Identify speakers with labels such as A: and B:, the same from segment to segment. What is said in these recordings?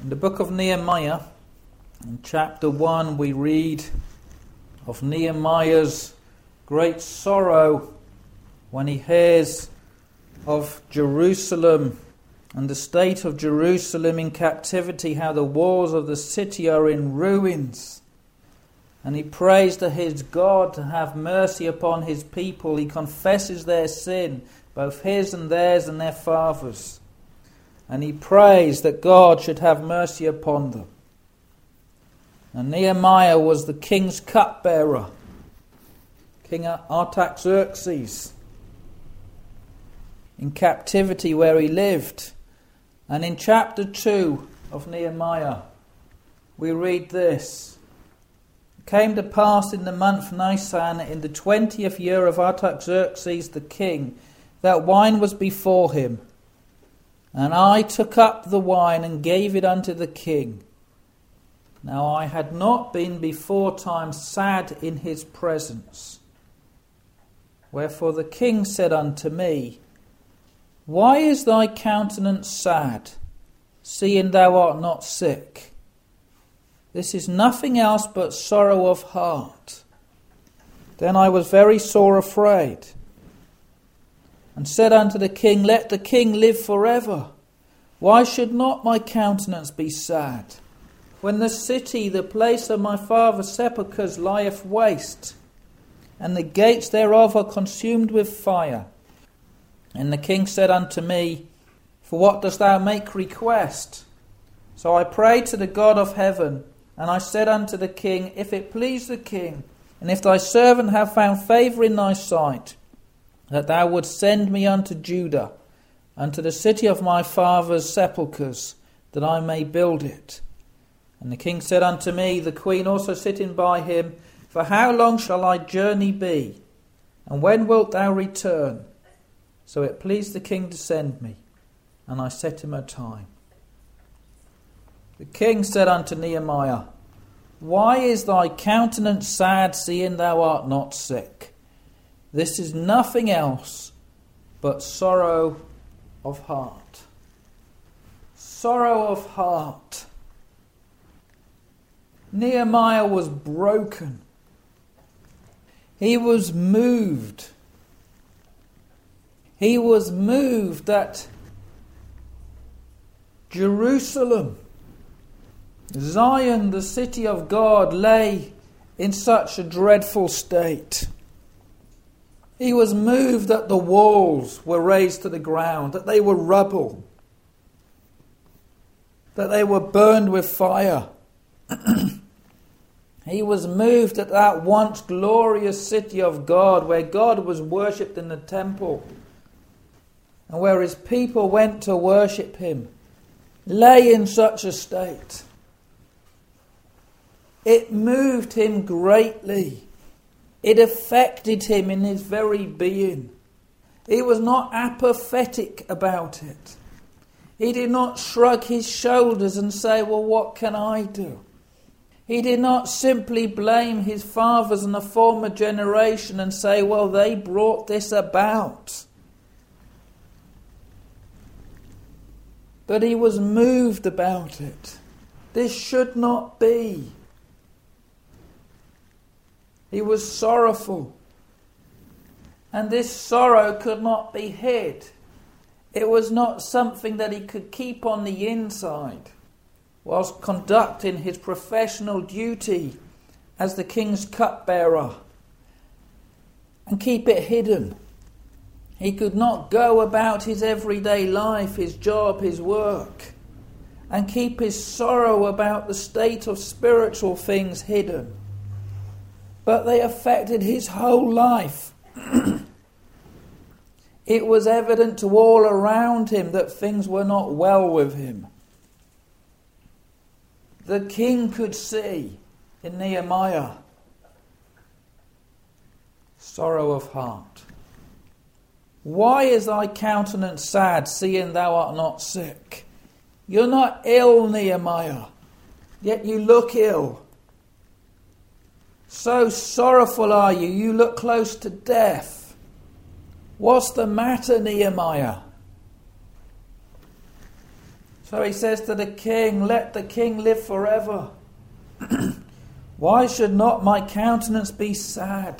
A: In the book of Nehemiah, in chapter 1, we read of Nehemiah's great sorrow when he hears of Jerusalem and the state of Jerusalem in captivity, how the walls of the city are in ruins. And he prays to his God to have mercy upon his people. He confesses their sin, both his and theirs and their fathers. And he prays that God should have mercy upon them. And Nehemiah was the king's cupbearer, King Artaxerxes, in captivity where he lived. And in chapter 2 of Nehemiah, we read this. It came to pass in the month Nisan, in the 20th year of Artaxerxes the king, that wine was before him. And I took up the wine and gave it unto the king. Now I had not been before time sad in his presence. Wherefore the king said unto me, Why is thy countenance sad, seeing thou art not sick? This is nothing else but sorrow of heart. Then I was very sore afraid, and said unto the king, Let the king live forever. Why should not my countenance be sad, when the city, the place of my father's sepulchres, lieth waste, and the gates thereof are consumed with fire? And the king said unto me, For what dost thou make request? So I prayed to the God of heaven, and I said unto the king, If it please the king, and if thy servant have found favour in thy sight, that thou wouldst send me unto Judah, unto the city of my father's sepulchres, that I may build it. And the king said unto me, the queen also sitting by him, For how long shall thy journey be? And when wilt thou return? So it pleased the king to send me, and I set him a time. The king said unto Nehemiah, Why is thy countenance sad, seeing thou art not sick? This is nothing else but sorrow of heart. Sorrow of heart. Nehemiah was broken. He was moved. He was moved that Jerusalem, Zion, the city of God, lay in such a dreadful state. He was moved that the walls were razed to the ground, that they were rubble, that they were burned with fire. He was moved at that once glorious city of God, where God was worshipped in the temple, and where his people went to worship him, lay in such a state. It moved him greatly. It affected him in his very being. He was not apathetic about it. He did not shrug his shoulders and say, Well, what can I do? He did not simply blame his fathers and the former generation and say, Well, they brought this about. But he was moved about it. This should not be. He was sorrowful. And this sorrow could not be hid. It was not something that he could keep on the inside whilst conducting his professional duty as the king's cupbearer and keep it hidden. He could not go about his everyday life, his job, his work, and keep his sorrow about the state of spiritual things hidden. But they affected his whole life. It was evident to all around him that things were not well with him. The king could see in Nehemiah sorrow of heart. Why is thy countenance sad, seeing thou art not sick? You're not ill, Nehemiah, yet you look ill. So sorrowful are you, you look close to death. What's the matter, Nehemiah? So So he says to the king, let the king live forever. Why should not my countenance be sad?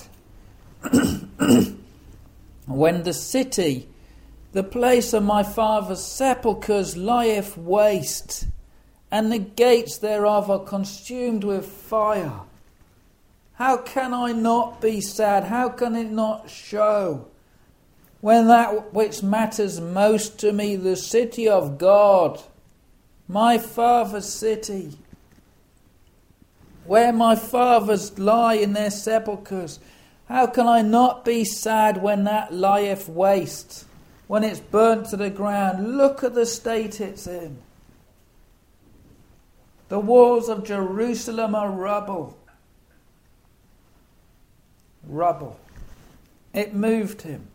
A: When the city, the place of my father's sepulchres, lieth waste, and the gates thereof are consumed with fire. How can I not be sad? How can it not show? When that which matters most to me, the city of God, my father's city, where my fathers lie in their sepulchres, how can I not be sad when that lieth waste, when it's burnt to the ground? Look at the state it's in. The walls of Jerusalem are rubble. Rubble. It moved him.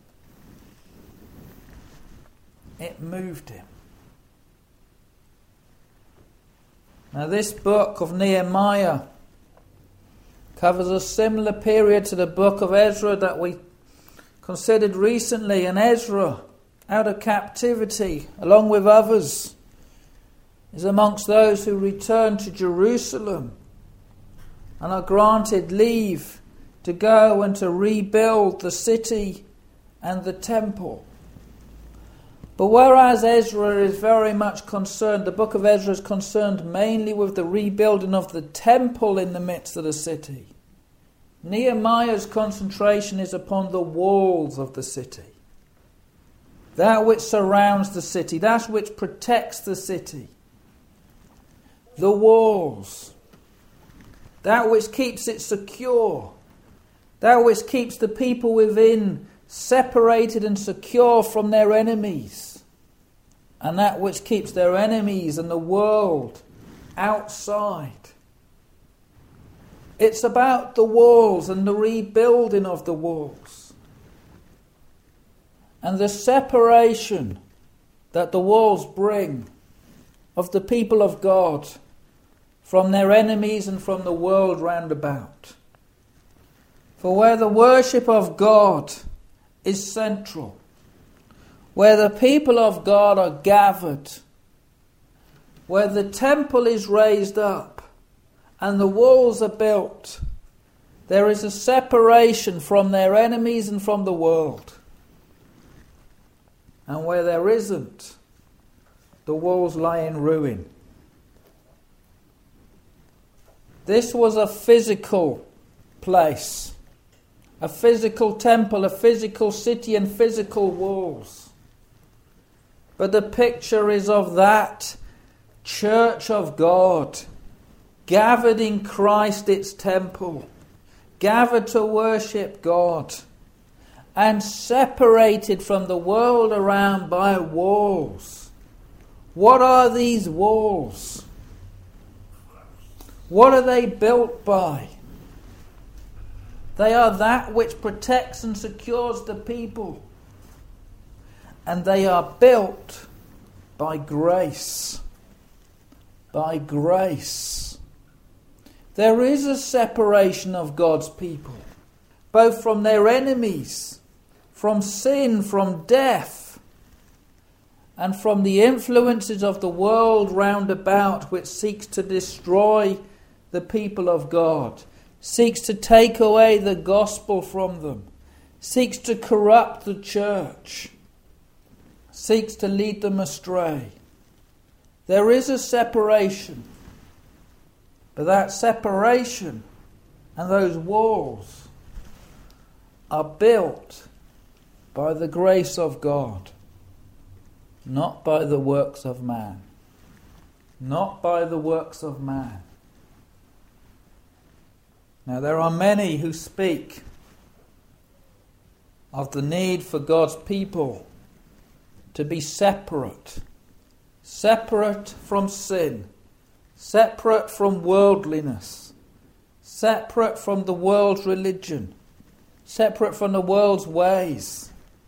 A: It moved him. Now this book of Nehemiah covers a similar period to the book of Ezra that we considered recently. And Ezra, out of captivity, along with others, is amongst those who return to Jerusalem and are granted leave to go and to rebuild the city and the temple. But whereas Ezra is very much concerned, the book of Ezra is concerned mainly with the rebuilding of the temple in the midst of the city, Nehemiah's concentration is upon the walls of the city. That which surrounds the city, that which protects the city. The walls. That which keeps it secure. That which keeps the people within separated and secure from their enemies. And that which keeps their enemies and the world outside. It's about the walls and the rebuilding of the walls. And the separation that the walls bring of the people of God from their enemies and from the world round about. For where the worship of God is central, where the people of God are gathered, where the temple is raised up and the walls are built, there is a separation from their enemies and from the world. And where there isn't, the walls lie in ruin. This was a physical place, a physical temple, a physical city and physical walls. But the picture is of that church of God, gathered in Christ its temple, gathered to worship God, and separated from the world around by walls. What are these walls? What are they built by? They are that which protects and secures the people. And they are built by grace. By grace. There is a separation of God's people, both from their enemies, from sin, from death, and from the influences of the world round about, which seeks to destroy the people of God, seeks to take away the gospel from them, seeks to corrupt the church, seeks to lead them astray. There is a separation, but that separation and those walls are built by the grace of God, not by the works of man. Not by the works of man. Now there are many who speak of the need for God's people to be separate. Separate from sin. Separate from worldliness. Separate from the world's religion. Separate from the world's ways.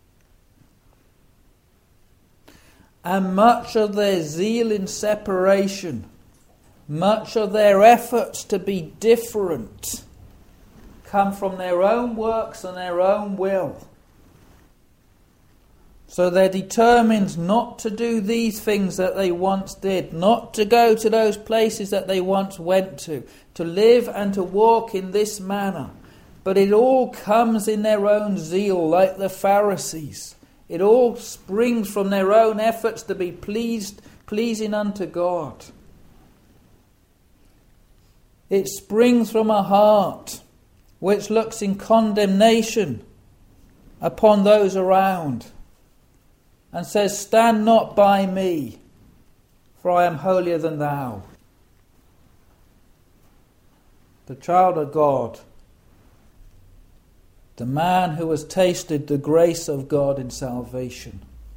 A: And much of their zeal in separation, much of their efforts to be different, come from their own works and their own will. So they're determined not to do these things that they once did, not to go to those places that they once went to live and to walk in this manner. But it all comes in their own zeal, like the Pharisees. It all springs from their own efforts to be pleasing unto God. It springs from a heart which looks in condemnation upon those around and says, "Stand not by me, for I am holier than thou." The child of God, the man who has tasted the grace of God in salvation,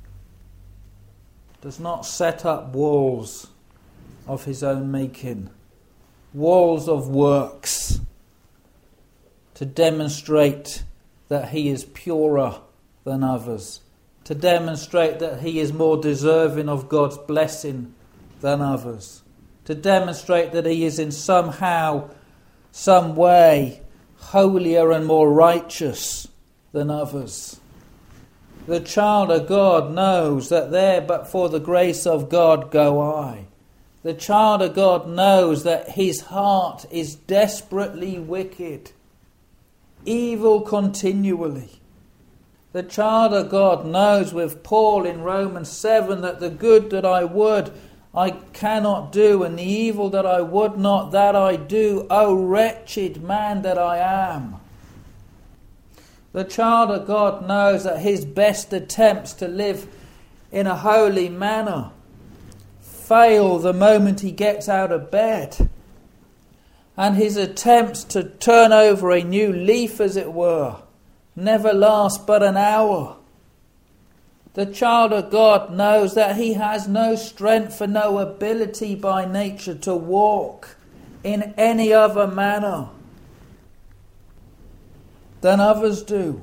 A: does not set up walls of his own making, walls of works, to demonstrate that he is purer than others, to demonstrate that he is more deserving of God's blessing than others, to demonstrate that he is in somehow, some way, holier and more righteous than others. The child of God knows that there but for the grace of God go I. The child of God knows that his heart is desperately wicked, evil continually. The child of God knows with Paul in Romans 7 that the good that I would, I cannot do, and the evil that I would not, that I do. O wretched man that I am. The child of God knows that his best attempts to live in a holy manner fail the moment he gets out of bed. And his attempts to turn over a new leaf, as it were, never last but an hour. The child of God knows that he has no strength and no ability by nature to walk in any other manner than others do.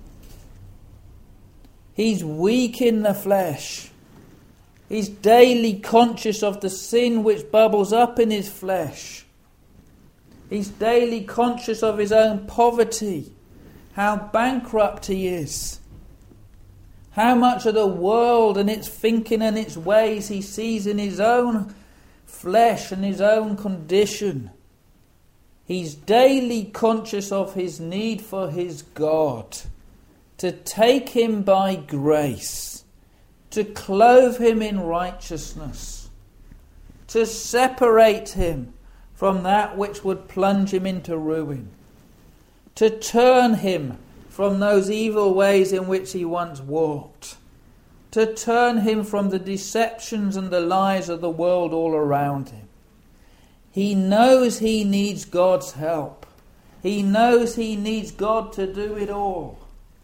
A: He's weak in the flesh. He's daily conscious of the sin which bubbles up in his flesh. He's daily conscious of his own poverty, how bankrupt he is, how much of the world and its thinking and its ways he sees in his own flesh and his own condition. He's daily conscious of his need for his God to take him by grace, to clothe him in righteousness, to separate him from that which would plunge him into ruin, to turn him from those evil ways in which he once walked, to turn him from the deceptions and the lies of the world all around him. He knows he needs God's help. He knows he needs God to do it all.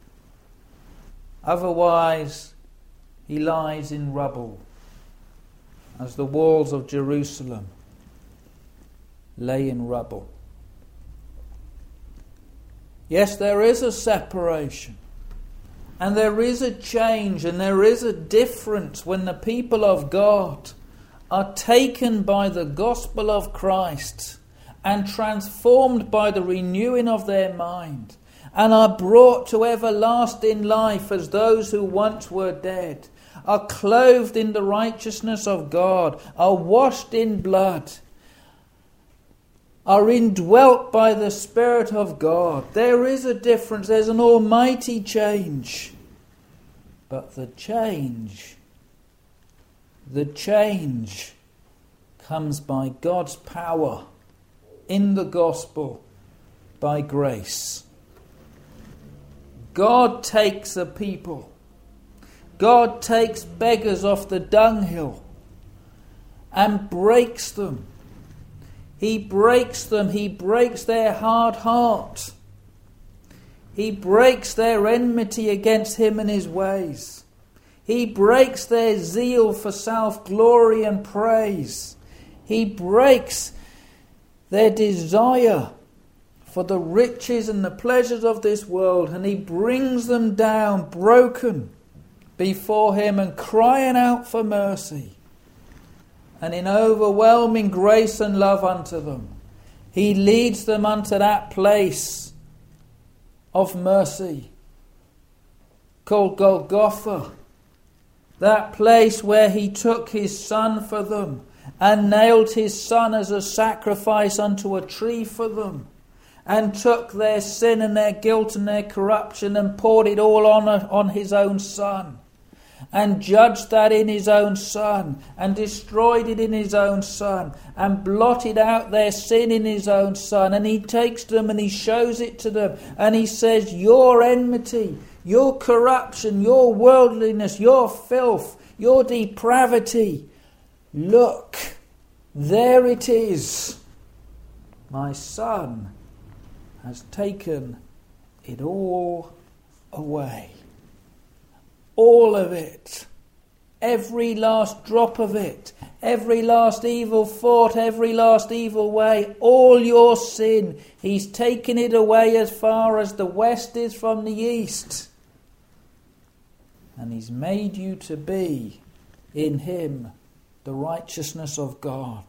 A: Otherwise, he lies in rubble, as the walls of Jerusalem lay in rubble. Yes, there is a separation, and there is a change, and there is a difference when the people of God are taken by the gospel of Christ and transformed by the renewing of their mind, and are brought to everlasting life as those who once were dead, are clothed in the righteousness of God, are washed in blood, are indwelt by the Spirit of God. There is a difference. There's an almighty change. But the change comes by God's power in the gospel, by grace. God takes a people. God takes beggars off the dunghill and breaks them. He breaks them. He breaks their hard heart. He breaks their enmity against him and his ways. He breaks their zeal for self-glory and praise. He breaks their desire for the riches and the pleasures of this world, and he brings them down broken before him and crying out for mercy. And in overwhelming grace and love unto them, he leads them unto that place of mercy called Golgotha, That place where he took his Son for them and nailed his Son as a sacrifice unto a tree for them, and took their sin and their guilt and their corruption and poured it all on his own Son, and judged that in his own Son, and destroyed it in his own Son, and blotted out their sin in his own Son. And he takes them and he shows it to them, and he says, your enmity, your corruption, your worldliness, your filth, your depravity, look, there it is. My Son has taken it all away. All of it. Every last drop of it. Every last evil thought, every last evil way. All your sin. He's taken it away as far as the west is from the east. And he's made you to be in him the righteousness of God.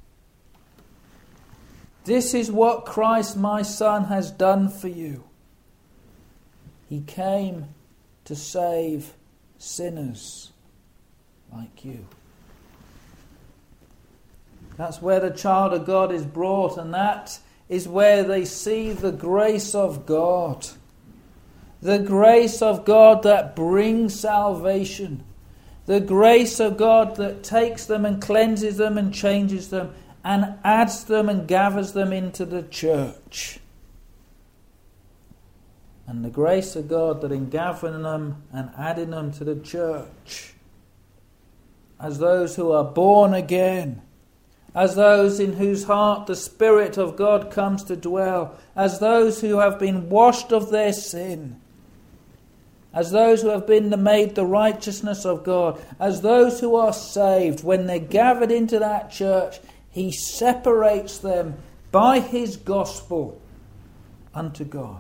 A: This is what Christ, my Son, has done for you. He came to save sinners like you. That's where the child of God is brought, and that is where they see the grace of God. The grace of God that brings salvation. The grace of God that takes them and cleanses them and changes them and adds them and gathers them into the church. And the grace of God that in gathering them and adding them to the church, as those who are born again, as those in whose heart the Spirit of God comes to dwell, as those who have been washed of their sin, as those who have been made the righteousness of God, as those who are saved, when they're gathered into that church, he separates them by his gospel unto God.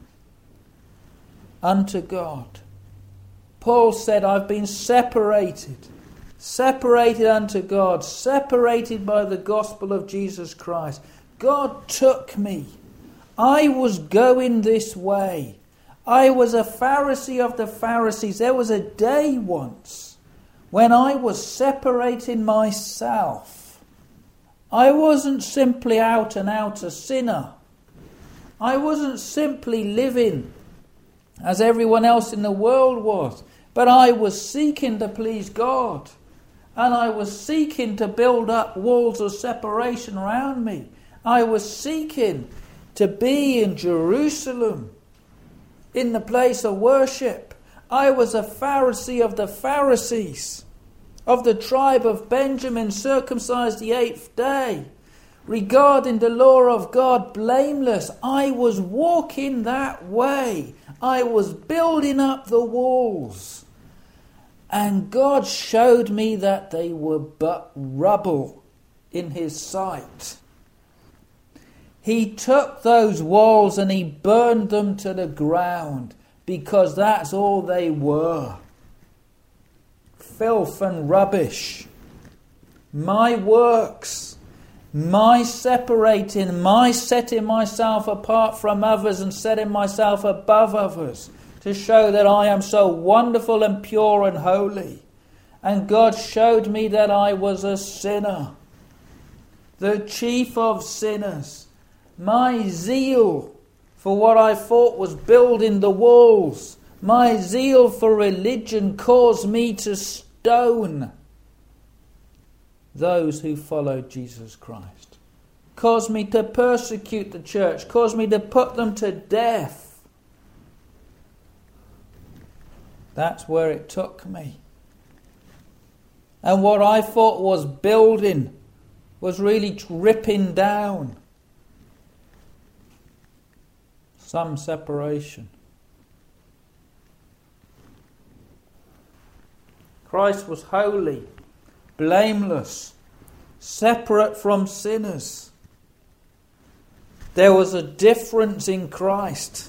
A: Unto God. Paul said, I've been separated unto God, separated by the gospel of Jesus Christ. God took me. I was going this way. I was a Pharisee of the Pharisees. There was a day once when I was separating myself. I wasn't simply out and out a sinner. I wasn't simply living as everyone else in the world was, but I was seeking to please God, and I was seeking to build up walls of separation around me. I was seeking to be in Jerusalem, in the place of worship. I was a Pharisee of the Pharisees, of the tribe of Benjamin, circumcised the 8th day, regarding the law of God blameless. I was walking that way. I was building up the walls. And God showed me that they were but rubble in his sight. He took those walls and he burned them to the ground, because that's all they were. Filth and rubbish. My works, my separating, my setting myself apart from others and setting myself above others to show that I am so wonderful and pure and holy. And God showed me that I was a sinner, the chief of sinners. My zeal for what I thought was building the walls, my zeal for religion caused me to stone those who followed Jesus Christ. Caused me to persecute the church. Caused me to put them to death. That's where it took me. And what I thought was building was really ripping down. Some separation. Christ was holy, blameless, separate from sinners. There was a difference in Christ.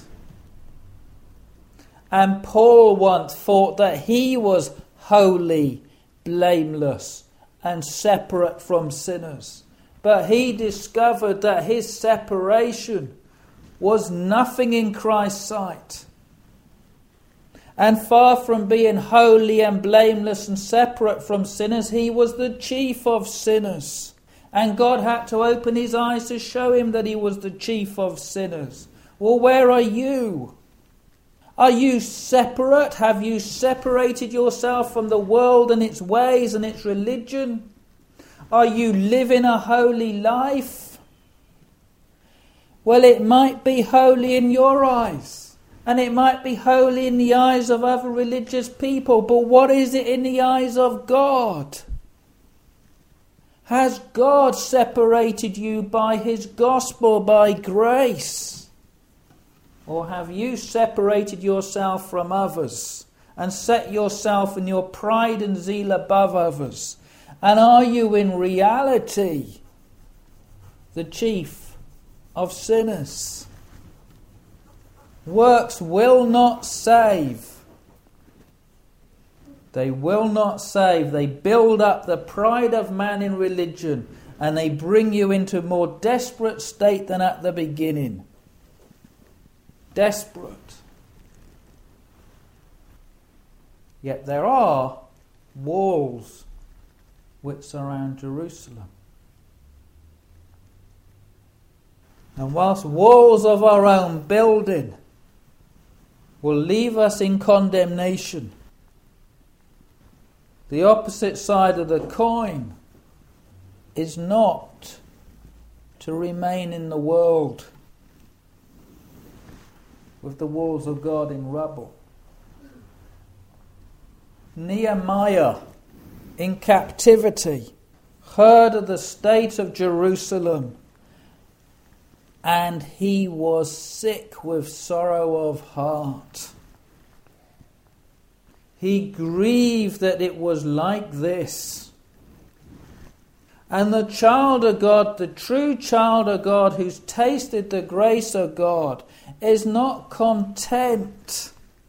A: And Paul once thought that he was holy, blameless, and separate from sinners. But he discovered that his separation was nothing in Christ's sight. And far from being holy and blameless and separate from sinners, he was the chief of sinners. And God had to open his eyes to show him that he was the chief of sinners. Well, where are you? Are you separate? Have you separated yourself from the world and its ways and its religion? Are you living a holy life? Well, it might be holy in your eyes. And it might be holy in the eyes of other religious people, but what is it in the eyes of God? Has God separated you by his gospel, by grace? Or have you separated yourself from others and set yourself in your pride and zeal above others? And are you in reality the chief of sinners? Works will not save. They will not save. They build up the pride of man in religion, and they bring you into a more desperate state than at the beginning. Desperate. Yet there are walls which surround Jerusalem. And whilst walls of our own building will leave us in condemnation, the opposite side of the coin is not to remain in the world with the walls of God in rubble. Nehemiah, in captivity, heard of the state of Jerusalem, and he was sick with sorrow of heart. He grieved that it was like this. And the child of God, the true child of God who's tasted the grace of God, is not content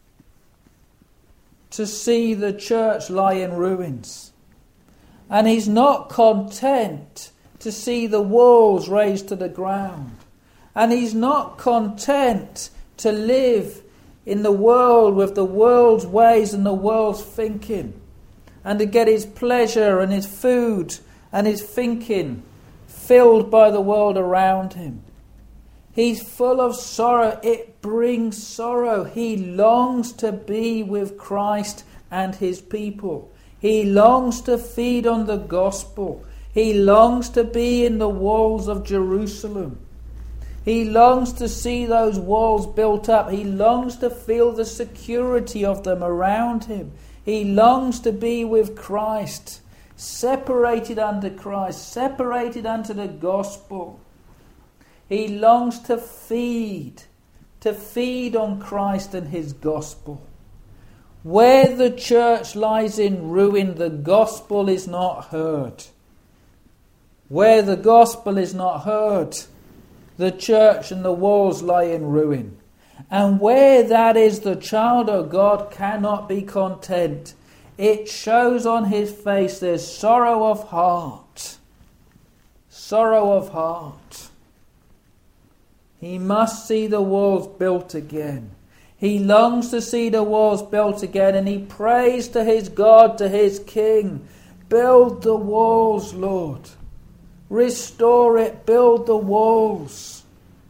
A: to see the church lie in ruins. And he's not content to see the walls razed to the ground. And he's not content to live in the world with the world's ways and the world's thinking, and to get his pleasure and his food and his thinking filled by the world around him. He's full of sorrow. It brings sorrow. He longs to be with Christ and his people. He longs to feed on the gospel. He longs to be in the walls of Jerusalem. He longs to see those walls built up. He longs to feel the security of them around him. He longs to be with Christ, separated unto Christ, separated unto the gospel. He longs to feed on Christ and his gospel. Where the church lies in ruin, the gospel is not heard. Where the gospel is not heard, the church and the walls lie in ruin. And where that is, the child of God cannot be content. It shows on his face there's sorrow of heart. Sorrow of heart. He must see the walls built again. He longs to see the walls built again, and he prays to his God, to his King, build the walls, Lord. Restore it, build the walls.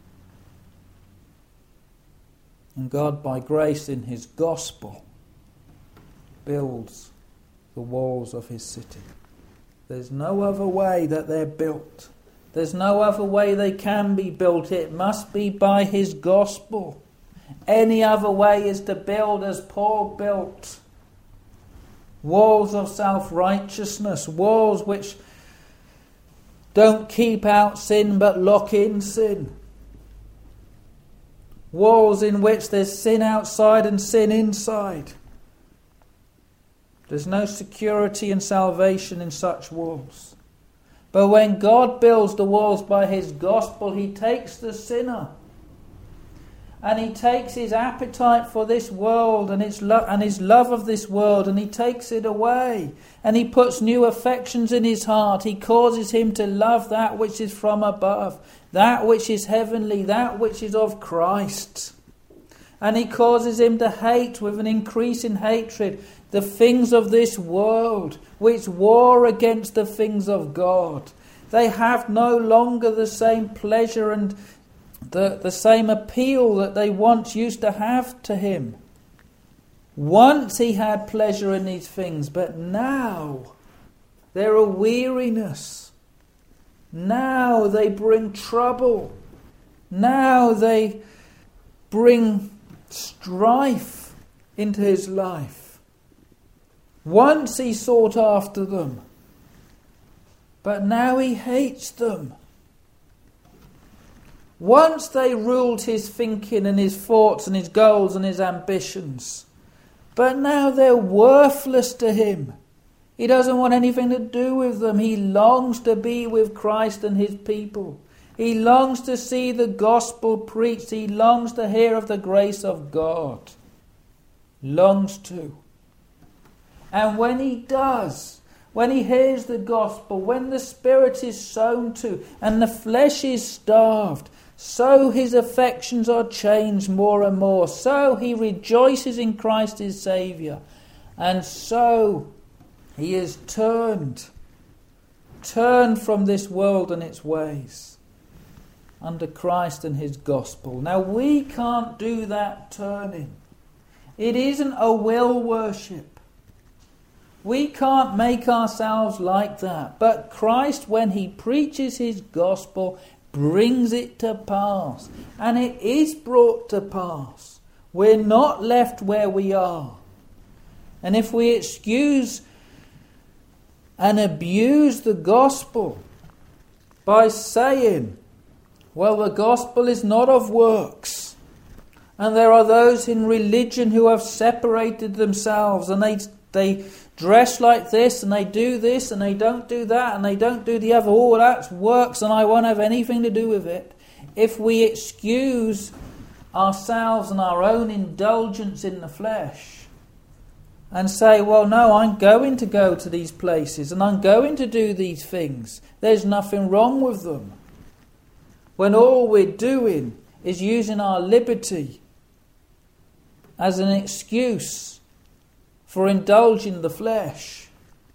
A: And God, by grace in his gospel, builds the walls of his city. There's no other way that they're built. There's no other way they can be built. It must be by his gospel. Any other way is to build as Paul built. Walls of self-righteousness, walls which don't keep out sin but lock in sin. Walls in which there's sin outside and sin inside. There's no security and salvation in such walls. But when God builds the walls by his gospel, he takes the sinner and he takes his appetite for this world and his love of this world, and he takes it away, and he puts new affections in his heart. He causes him to love that which is from above, that which is heavenly, that which is of Christ. And he causes him to hate with an increasing hatred the things of this world, which war against the things of God. They have no longer the same pleasure and the same appeal that they once used to have to him. Once he had pleasure in these things, but now they're a weariness. Now they bring trouble. Now they bring strife into his life. Once he sought after them, but now he hates them. Once they ruled his thinking and his thoughts and his goals and his ambitions, but now they're worthless to him. He doesn't want anything to do with them. He longs to be with Christ and his people. He longs to see the gospel preached. He longs to hear of the grace of God. Longs to. And when he does, when he hears the gospel, when the spirit is sown to and the flesh is starved, so his affections are changed more and more. So he rejoices in Christ his Saviour. And so he is turned from this world and its ways under Christ and his gospel. Now we can't do that turning. It isn't a will worship. We can't make ourselves like that. But Christ, when he preaches his gospel, brings it to pass. And it is brought to pass. We're not left where we are. And if we excuse and abuse the gospel by saying, well, the gospel is not of works, and there are those in religion who have separated themselves, and they dress like this, and they do this, and they don't do that, and they don't do the other. Oh, that's works, and I won't have anything to do with it. If we excuse ourselves and our own indulgence in the flesh, and say, well, no, I'm going to go to these places, and I'm going to do these things. There's nothing wrong with them. When all we're doing is using our liberty as an excuse for indulging the flesh,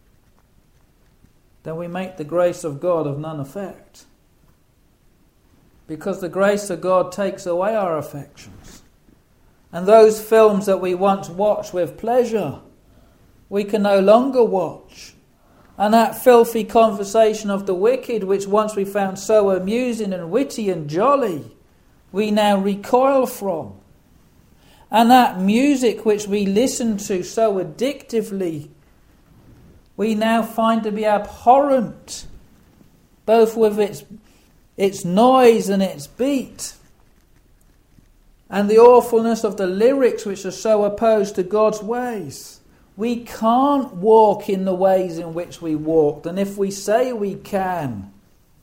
A: then we make the grace of God of none effect. Because the grace of God takes away our affections. And those films that we once watched with pleasure, we can no longer watch. And that filthy conversation of the wicked, which once we found so amusing and witty and jolly, we now recoil from. And that music which we listen to so addictively, we now find to be abhorrent, both with its noise and its beat, and the awfulness of the lyrics which are so opposed to God's ways. We can't walk in the ways in which we walked, and if we say we can,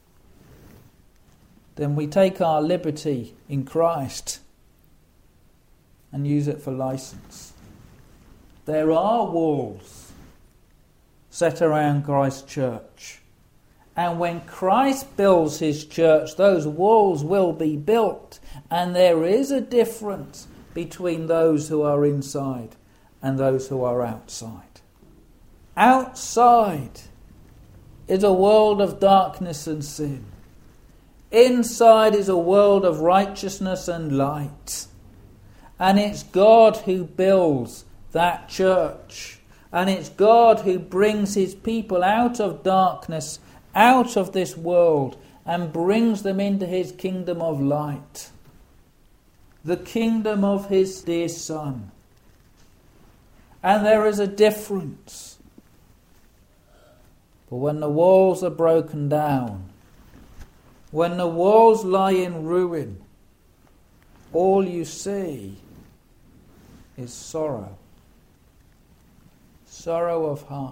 A: then we take our liberty in Christ and use it for license. There are walls set around Christ's church, and when Christ builds his church, those walls will be built, and there is a difference between those who are inside and those who are outside. Outside is a world of darkness and sin. Inside is a world of righteousness and light. And it's God who builds that church. And it's God who brings his people out of darkness, out of this world, and brings them into his kingdom of light. The kingdom of his dear Son. And there is a difference. But when the walls are broken down, when the walls lie in ruin, all you see is sorrow. Sorrow of heart.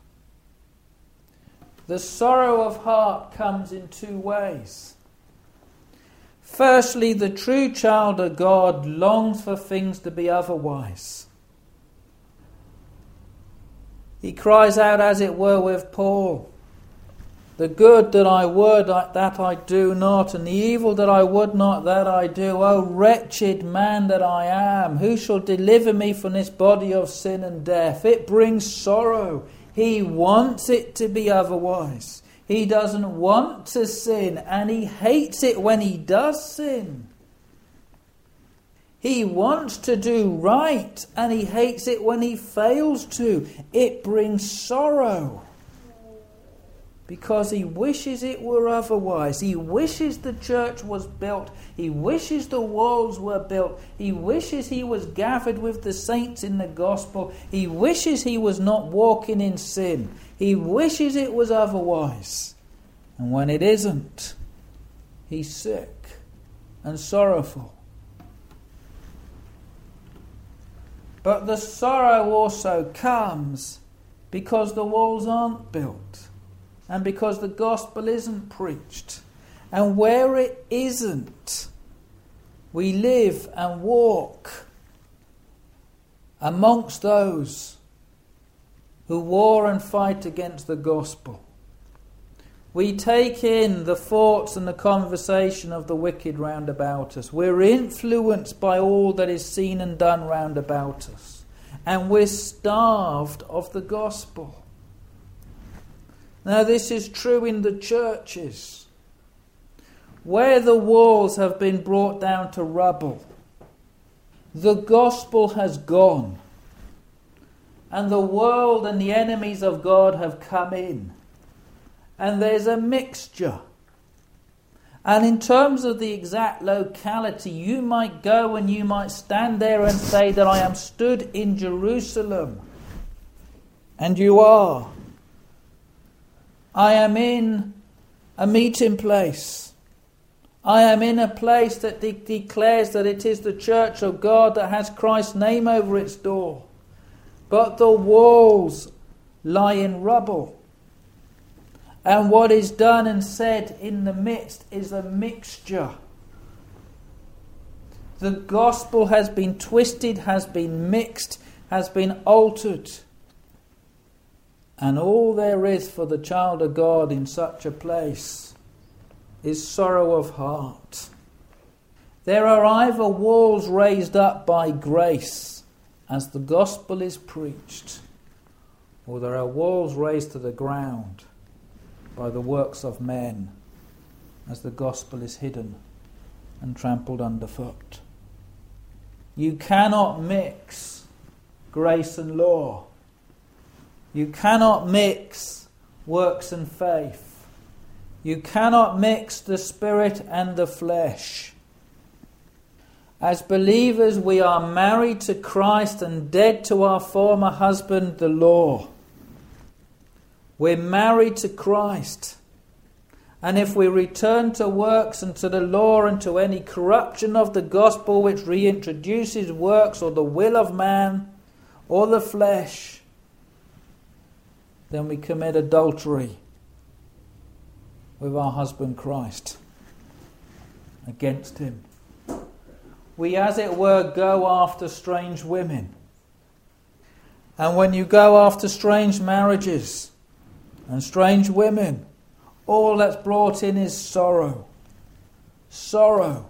A: The sorrow of heart comes in two ways. Firstly, the true child of God longs for things to be otherwise. He cries out, as it were, with Paul, The good that I would, that I do not, and the evil that I would not, that I do. O wretched man that I am, who shall deliver me from this body of sin and death? It brings sorrow. He wants it to be otherwise. He doesn't want to sin, and he hates it when he does sin. He wants to do right, and he hates it when he fails to. It brings sorrow. Because he wishes it were otherwise. He wishes the church was built. He wishes the walls were built. He wishes he was gathered with the saints in the gospel. He wishes he was not walking in sin. He wishes it was otherwise. And when it isn't, he's sick and sorrowful. But the sorrow also comes because the walls aren't built. And because the gospel isn't preached. And where it isn't, we live and walk amongst those who war and fight against the gospel. We take in the thoughts and the conversation of the wicked round about us. We're influenced by all that is seen and done round about us. And we're starved of the gospel. Now this is true in the churches, where the walls have been brought down to rubble. The gospel has gone, and the world and the enemies of God have come in, and there's a mixture. And in terms of the exact locality, you might go and you might stand there and say that I am stood in Jerusalem, and you are. I am in a meeting place. I am in a place that declares that it is the church of God that has Christ's name over its door. But the walls lie in rubble. And what is done and said in the midst is a mixture. The gospel has been twisted, has been mixed, has been altered. And all there is for the child of God in such a place is sorrow of heart. There are either walls raised up by grace as the gospel is preached, or there are walls raised to the ground by the works of men as the gospel is hidden and trampled underfoot. You cannot mix grace and law. You cannot mix works and faith. You cannot mix the spirit and the flesh. As believers, we are married to Christ and dead to our former husband, the law. We're married to Christ. And if we return to works and to the law and to any corruption of the gospel which reintroduces works or the will of man or the flesh, then we commit adultery with our husband Christ, against him. We, as it were, go after strange women. And when you go after strange marriages and strange women, all that's brought in is sorrow. Sorrow.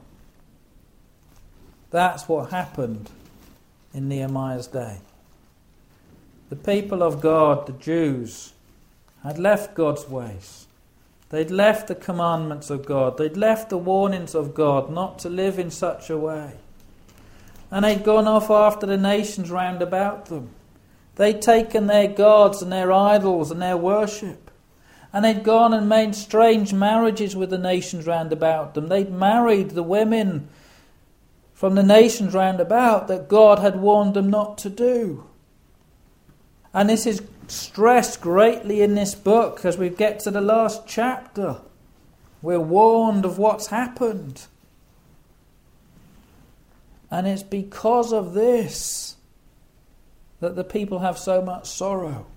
A: That's what happened in Nehemiah's day. The people of God, the Jews, had left God's ways. They'd left the commandments of God. They'd left the warnings of God not to live in such a way. And they'd gone off after the nations round about them. They'd taken their gods and their idols and their worship. And they'd gone and made strange marriages with the nations round about them. They'd married the women from the nations round about that God had warned them not to do. And this is stressed greatly in this book as we get to the last chapter. We're warned of what's happened. And it's because of this that the people have so much sorrow.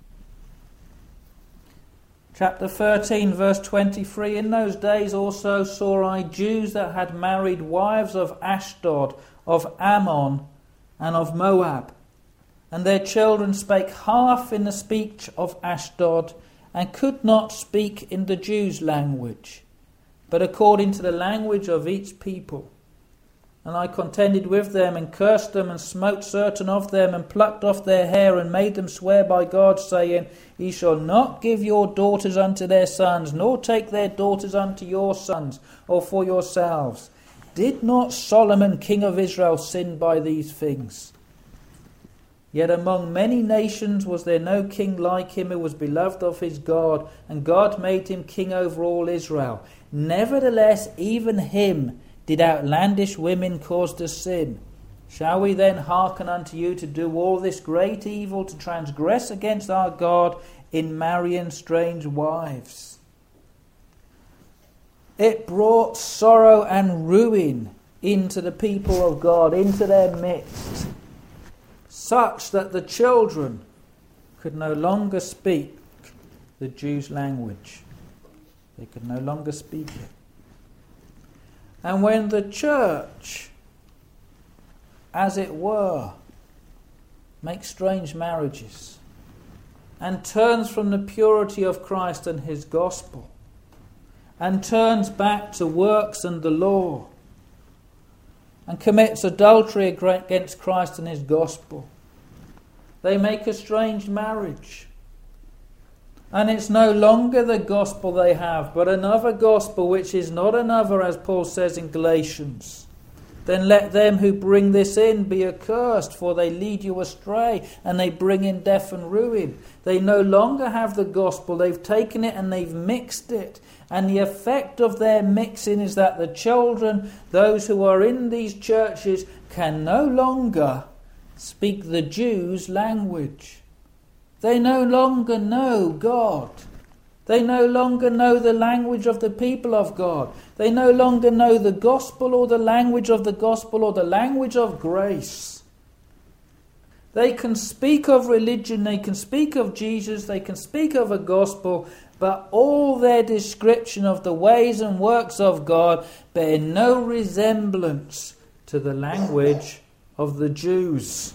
A: Chapter 13, verse 23, in those days also saw I Jews that had married wives of Ashdod, of Ammon, and of Moab. And their children spake half in the speech of Ashdod, and could not speak in the Jews' language, but according to the language of each people. And I contended with them, and cursed them, and smote certain of them, and plucked off their hair, and made them swear by God, saying, Ye shall not give your daughters unto their sons, nor take their daughters unto your sons, or for yourselves. Did not Solomon king of Israel sin by these things? Yet among many nations was there no king like him, who was beloved of his God, and God made him king over all Israel. Nevertheless, even him did outlandish women cause to sin. Shall we then hearken unto you to do all this great evil, to transgress against our God in marrying strange wives? It brought sorrow and ruin into the people of God, into their midst, such that the children could no longer speak the Jews' language. They could no longer speak it. And when the church, as it were, makes strange marriages and turns from the purity of Christ and his gospel and turns back to works and the law and commits adultery against Christ and his gospel, they make a strange marriage. And it's no longer the gospel they have, but another gospel which is not another, as Paul says in Galatians. Then let them who bring this in be accursed, for they lead you astray, and they bring in death and ruin. They no longer have the gospel, they've taken it and they've mixed it. And the effect of their mixing is that the children, those who are in these churches, can no longer speak the Jews' language. They no longer know God. They no longer know the language of the people of God. They no longer know the gospel or the language of the gospel or the language of grace. They can speak of religion, they can speak of Jesus, they can speak of a gospel, but all their description of the ways and works of God bear no resemblance to the language of the Jews.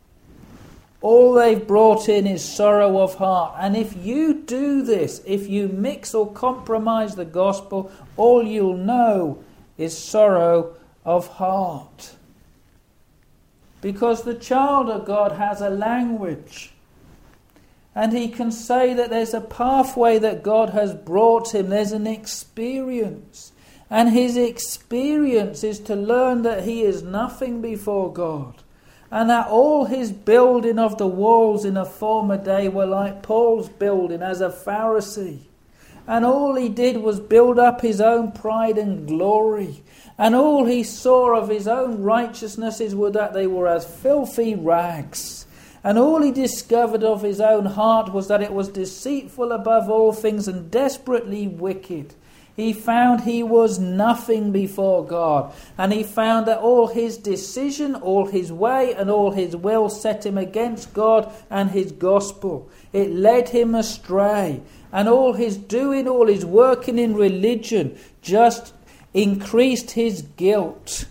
A: All they've brought in is sorrow of heart. And if you do this, if you mix or compromise the gospel, all you'll know is sorrow of heart. Because the child of God has a language. And he can say that there's a pathway that God has brought him. There's an experience. And his experience is to learn that he is nothing before God. And that all his building of the walls in a former day were like Paul's building as a Pharisee. And all he did was build up his own pride and glory. And all he saw of his own righteousnesses were that they were as filthy rags. And all he discovered of his own heart was that it was deceitful above all things and desperately wicked. He found he was nothing before God. And he found that all his decision, all his way and all his will set him against God and his gospel. It led him astray. And all his doing, all his working in religion just increased his guilt.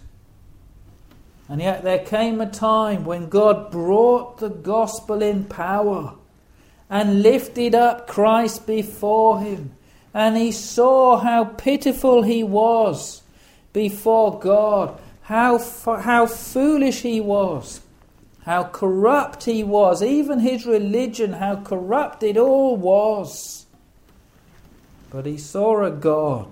A: And yet there came a time when God brought the gospel in power and lifted up Christ before him. And he saw how pitiful he was before God, how foolish he was, how corrupt he was, even his religion, how corrupt it all was. But he saw a God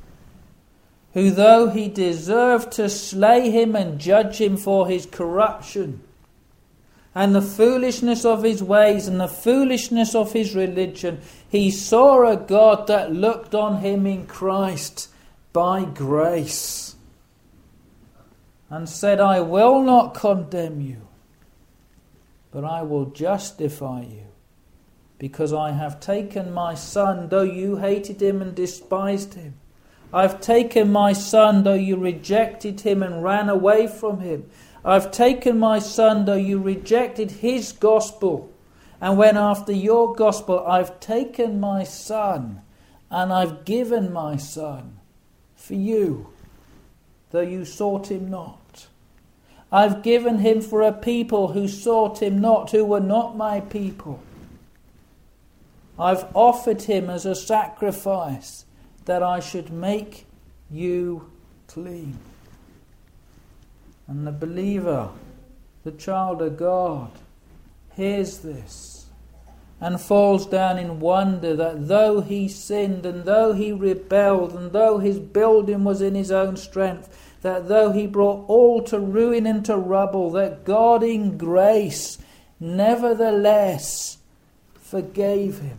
A: who, though he deserved to slay him and judge him for his corruption and the foolishness of his ways and the foolishness of his religion, he saw a God that looked on him in Christ by grace and said, I will not condemn you, but I will justify you, because I have taken my son, though you hated him and despised him. I've taken my son, though you rejected him and ran away from him. I've taken my son, though you rejected his gospel and went after your gospel. I've taken my son and I've given my son for you, though you sought him not. I've given him for a people who sought him not, who were not my people. I've offered him as a sacrifice that I should make you clean. And the believer, the child of God, hears this and falls down in wonder that though he sinned and though he rebelled and though his building was in his own strength, that though he brought all to ruin and to rubble, that God in grace nevertheless forgave him.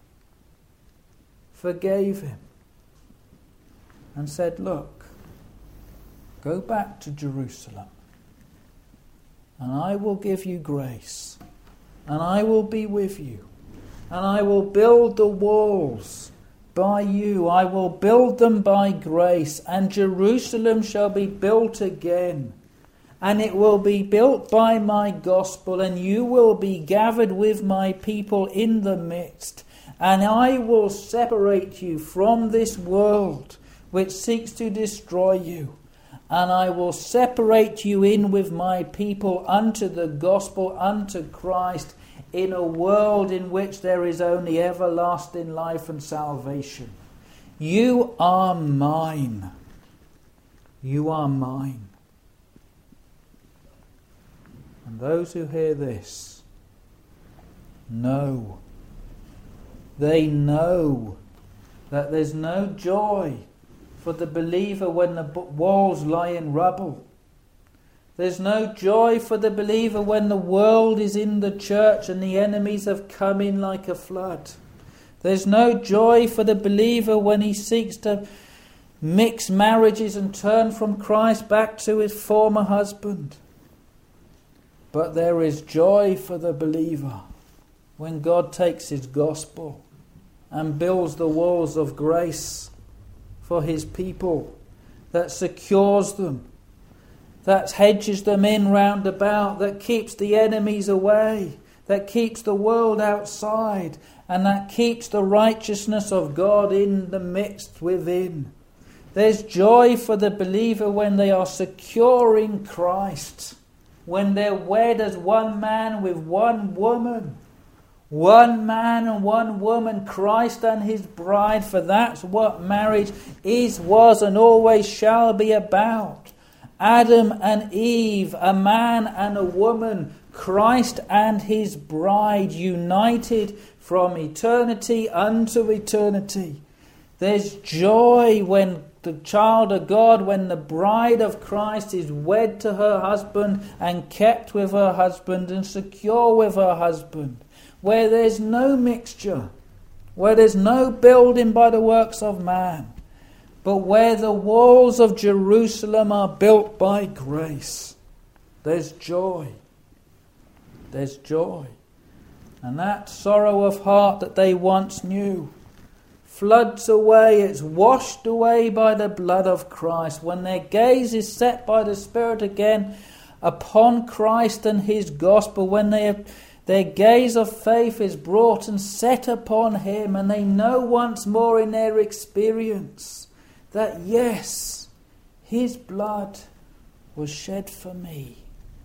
A: Forgave him. And said, look, go back to Jerusalem and I will give you grace and I will be with you and I will build the walls by you. I will build them by grace, and Jerusalem shall be built again, and it will be built by my gospel, and you will be gathered with my people in the midst, and I will separate you from this world which seeks to destroy you, and I will separate you in with my people unto the gospel, unto Christ, in a world in which there is only everlasting life and salvation. You are mine. You are mine. And those who hear this know. They know that there's no joy for the believer when the walls lie in rubble. There's no joy for the believer when the world is in the church and the enemies have come in like a flood. There's no joy for the believer when he seeks to mix marriages and turn from Christ back to his former husband. But there is joy for the believer when God takes his gospel and builds the walls of grace for his people, that secures them, that hedges them in round about, that keeps the enemies away, that keeps the world outside, and that keeps the righteousness of God in the midst within. There's joy for the believer when they are secure in Christ, when they're wed as one man with one woman. One man and one woman, Christ and his bride, for that's what marriage is, was, and always shall be about. Adam and Eve, a man and a woman, Christ and his bride, united from eternity unto eternity. There's joy when the child of God, when the bride of Christ is wed to her husband and kept with her husband and secure with her husband, where there's no mixture, where there's no building by the works of man, but where the walls of Jerusalem are built by grace. There's joy. There's joy. And that sorrow of heart that they once knew floods away. It's washed away by the blood of Christ. When their gaze is set by the Spirit again upon Christ and his gospel, when their gaze of faith is brought and set upon him, and they know once more in their experience that yes, his blood was shed for me.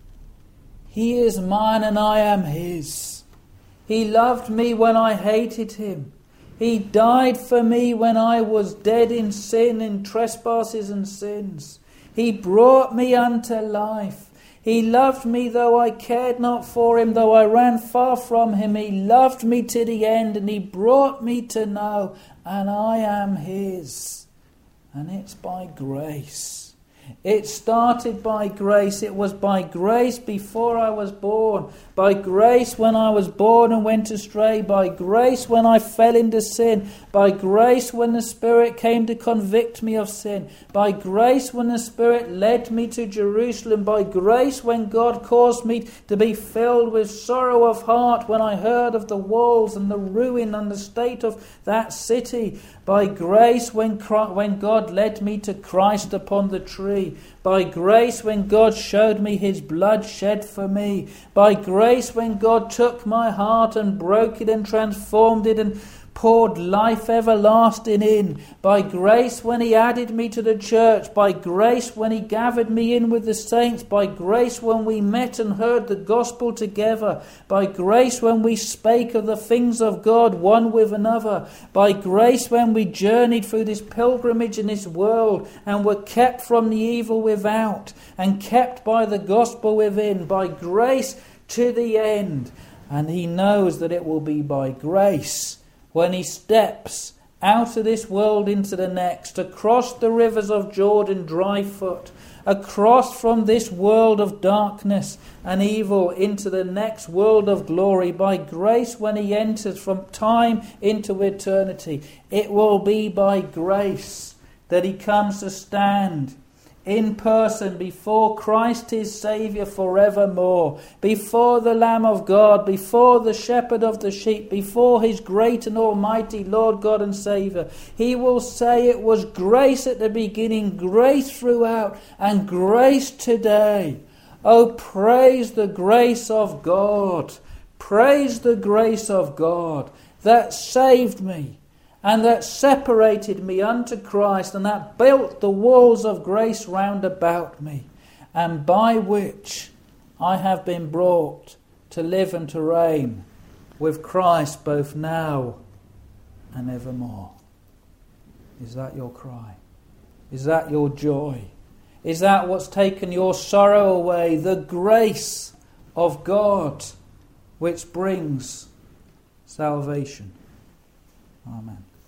A: He is mine and I am his. He loved me when I hated him. He died for me when I was dead in sin, in trespasses and sins. He brought me unto life. He loved me though I cared not for him, though I ran far from him. He loved me to the end, and he brought me to know, and I am his. And it's by grace. It started by grace. It was by grace before I was born. By grace when I was born and went astray. By grace when I fell into sin. By grace when the Spirit came to convict me of sin. By grace when the Spirit led me to Jerusalem. By grace when God caused me to be filled with sorrow of heart when I heard of the walls and the ruin and the state of that city. By grace when God led me to Christ upon the tree. By grace when God showed me his blood shed for me. By grace when God took my heart and broke it and transformed it and poured life everlasting in, by grace when he added me to the church, by grace when he gathered me in with the saints, by grace when we met and heard the gospel together, by grace when we spake of the things of God one with another, by grace when we journeyed through this pilgrimage in this world and were kept from the evil without and kept by the gospel within, by grace to the end. And he knows that it will be by grace when he steps out of this world into the next, across the rivers of Jordan dry foot, across from this world of darkness and evil into the next world of glory, by grace when he enters from time into eternity. It will be by grace that he comes to stand in person before Christ his Saviour forevermore, before the Lamb of God, before the Shepherd of the sheep, before his great and almighty Lord God and Saviour. He will say it was grace at the beginning, grace throughout, and grace today. Oh, praise the grace of God. Praise the grace of God that saved me, and that separated me unto Christ, and that built the walls of grace round about me, and by which I have been brought to live and to reign with Christ both now and evermore. Is that your cry? Is that your joy? Is that what's taken your sorrow away? The grace of God which brings salvation. Amen.